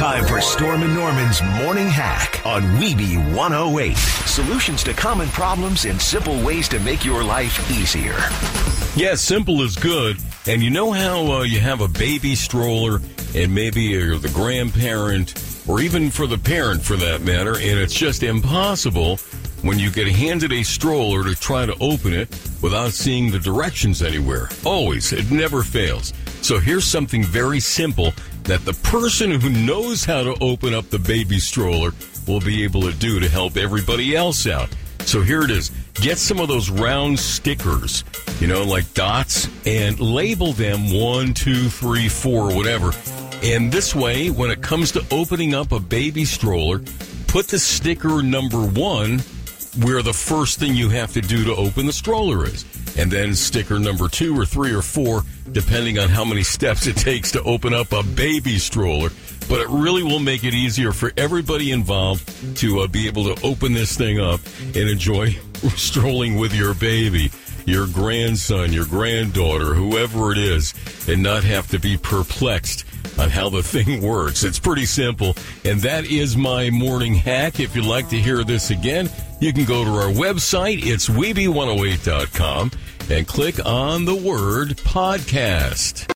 Time for Storm and Norman's Morning Hack on Weeby 108. Solutions to common problems and simple ways to make your life easier. Yeah, simple is good. And you know how you have a baby stroller and maybe you're the grandparent or even for the parent for that matter, and it's just impossible when you get handed a stroller to try to open it without seeing the directions anywhere. Always. It never fails. So here's something very simple that the person who knows how to open up the baby stroller will be able to do to help everybody else out. So here it is. Get some of those round stickers, like dots, and label them 1, 2, 3, 4, whatever. And this way, when it comes to opening up a baby stroller, put the sticker number 1 where the first thing you have to do to open the stroller is. And then sticker number 2 or 3 or 4, depending on how many steps it takes to open up a baby stroller. But it really will make it easier for everybody involved to be able to open this thing up and enjoy strolling with your baby, your grandson, your granddaughter, whoever it is, and not have to be perplexed on how the thing works. It's pretty simple, and that is my morning hack. If you'd like to hear this again, you can go to our website. It's Weeby108.com and click on the word podcast.